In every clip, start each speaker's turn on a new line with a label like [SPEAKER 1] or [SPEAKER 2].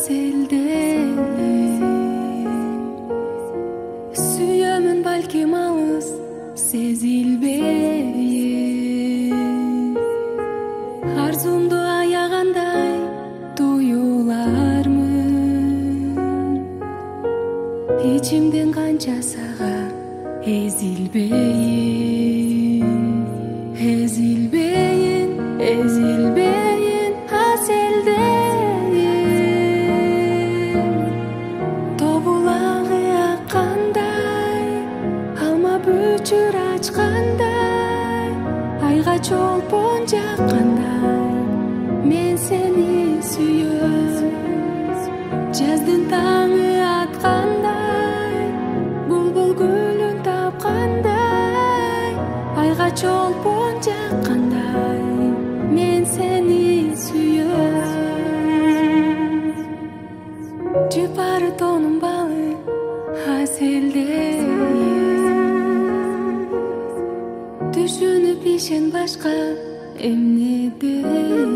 [SPEAKER 1] селдейин сүйөмүн балким алыс сезилбейин арзумду аягандай туюлармын ичимден канча сага ezilbeyin aseldeyin тобулаңы аккандай алма бүчүр ачкандай айга чолпон жаккандай мен сени сүйөм жаздын таңы аткандай булбул гүлүн тапкандай айга чолпон жаккандай мен сени сүйөм жыпары тонун балы аселдейин түшүнүп ишен башка эмне дейин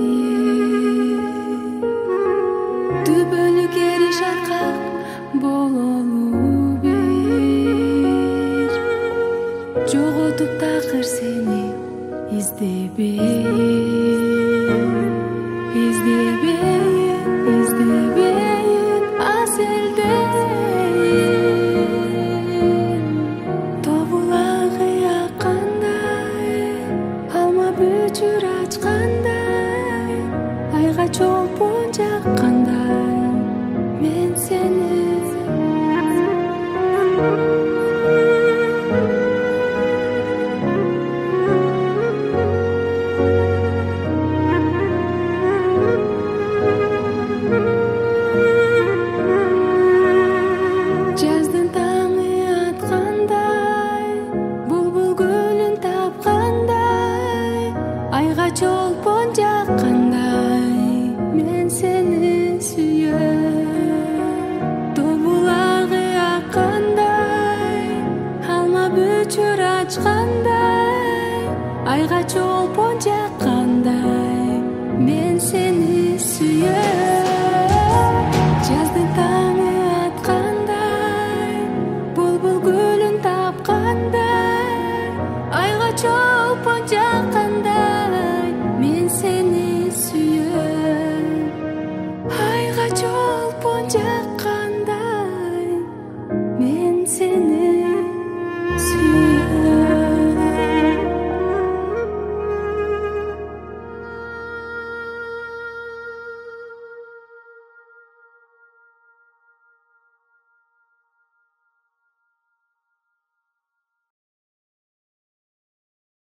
[SPEAKER 1] түбөлүк эриш аркак бололу бир жоготуп такыр сени издебей